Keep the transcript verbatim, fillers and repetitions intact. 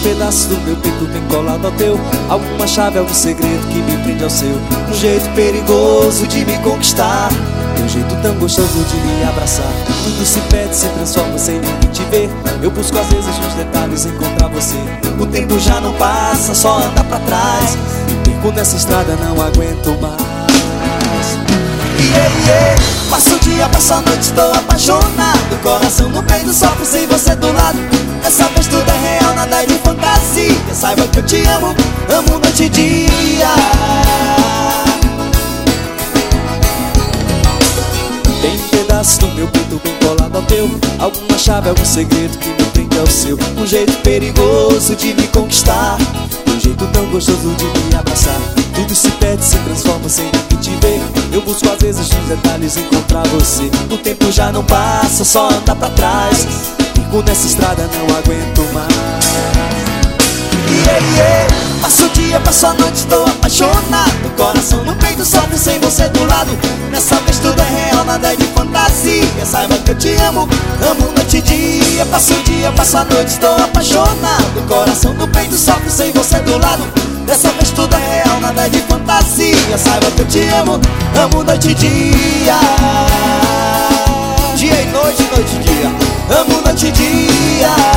pedaço do meu peito bem colado ao teu. Alguma chave, algum segredo que me prende ao seu. Um jeito perigoso de me conquistar, um jeito tão gostoso de me abraçar. Tudo se perde, se transforma sem ninguém te ver. Eu busco às vezes nos detalhes encontrar você. O tempo já não passa, só anda pra trás. Me perco nessa estrada, não aguento mais. Yeah, yeah. Passo o dia, passo a noite, estou apaixonado. Coração no peito, sofre sem você do lado. Dessa vez tudo é real, nada é de fantasia. Saiba que eu te amo, amo noite e dia. Tem pedaços do meu peito bem colado ao teu. Alguma chave, algum segredo que me prende ao seu. Um jeito perigoso de me conquistar, um jeito tão gostoso de me abraçar. Tudo se perde, se transforma sem ninguém te ver. Eu busco às vezes nos detalhes encontrar você. O tempo já não passa, só anda pra trás. Fico nessa estrada, não aguento mais. Yeah, yeah. Passo o dia, passo a noite, estou apaixonado. Coração no peito, sofre sem você do lado. Nessa vez tudo é real, nada é de fantasia. Saiba que eu te amo, amo noite e dia. Passo o dia, passo a noite, estou apaixonado. Coração no peito, sofre sem você do lado. Dessa vez tudo é real, nada é de fantasia. Saiba que eu te amo, amo noite e dia. Dia e noite, noite e dia. Amo noite e dia.